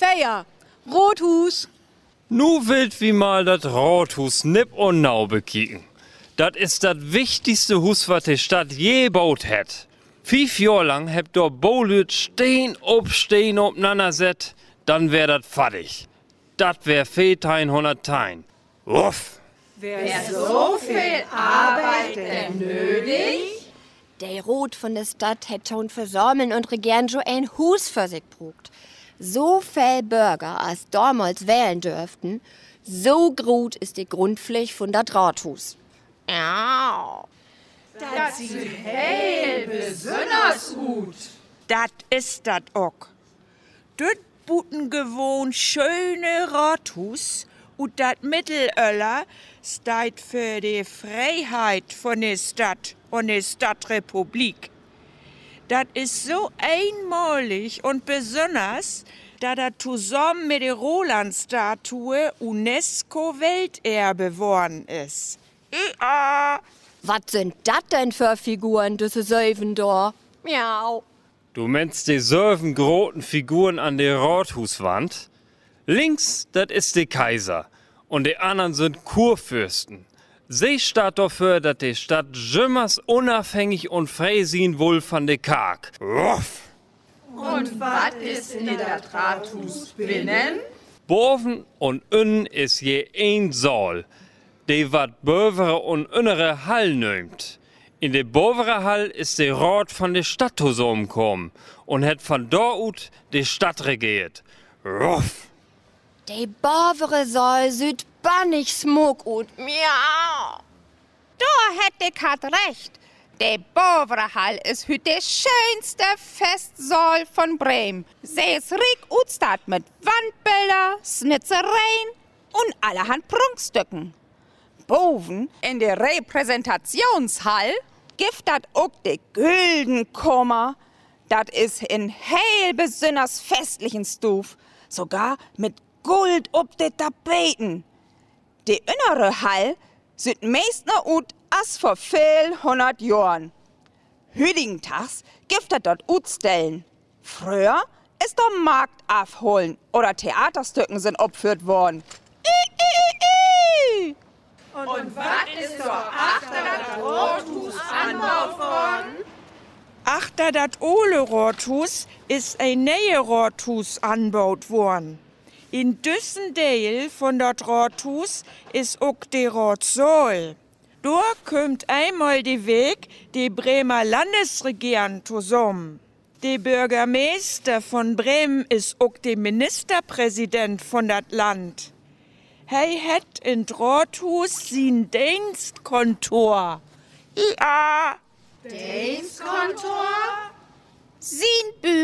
Feier, Rothus. Nu wild wie mal dat Rothus nipp und nau bekicken. Dat is dat wichtigste Hus, wat die Stadt je baut het. 5 Jahr lang hebt dort Bolüt Steen obnander set, dann wär dat fertig. Dat wär 400 Tein. Uff. Wär so viel Arbeit denn nötig? Der Rot von der Stadt hätt schon versäumeln und regieren jo ein Hus für sich brugt. So viel Bürger als damals wählen dürften, so gut ist die Grundpflicht von dat Rathus. Ja. Das sieht hell besonders gut. Dat ist dat ook. Dort buten gewohnt schöne Rathus und dat Mittelöller steht für die Freiheit von der Stadt und der Stadtrepublik. Das ist so einmalig und besonders, da das zusammen mit der Roland-Statue UNESCO-Welterbe geworden ist. Ja. Was sind das denn für Figuren, diese Säuven da? Miau. Du meinst die 7 großen Figuren an der Rathuswand? Links, das ist der Kaiser. Und die anderen sind Kurfürsten. Sie steht dafür, dass die Stadt jümmers unabhängig und frei sein will von der Karg. Ruff. Und was ist in der Rathus binnen? Boven und innen ist je ein Saal, die wat bövere und innere Hall nimmt. In der bovere Hall ist der Rat von der Stadt zusammengekommen und hat von dort die Stadt regiert. Ruff. Die bovere Saal sieht bannig smog und miau. Da hätte ich hat recht. Der Bovere Hall ist heute der schönste Festsaal von Bremen. Sie ist rick utstatt mit Wandbilder, Snitzereien und allerhand Prunkstücken. Boven in der Repräsentationshall gibt dat auch de Güldenkummer. Dat is in heil besonders festlichen Stuf, sogar mit Gold ob de Tapeten. De innere Hall sieht meist noch ut as vor viel 100 Jahren. Hüdigen Tags gibt dat dort utstellen. Früher ist der Markt aufholen oder Theaterstücken sind opführt worden. Und was ist doch achter das Rothus angebaut worden? Achter dat ole Rathus ist ein neue Rathus angebaut worden. In düssen Teil von dat Rathus ist auch der Ratssaal. Da kommt einmal die Weg die Bremer Landesregierung zusammen. Der Bürgermeister von Bremen ist auch der Ministerpräsident von dat Land. Hij hat in Rathus sein Dienstkontor. Ja. Dienstkontor? Sein